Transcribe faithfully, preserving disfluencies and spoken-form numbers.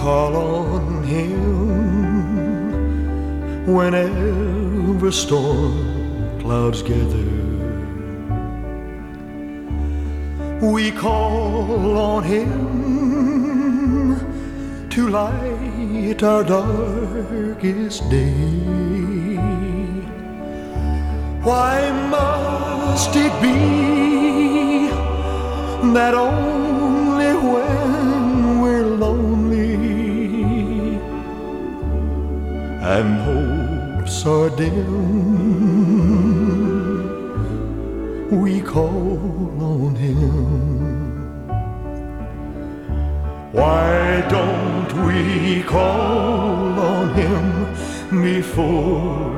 call on Him whenever storm clouds gather. We call on Him to light our darkest day. Why must it be that only when we're lonely and hopes are dim we call on Him? Why don't we call on Him before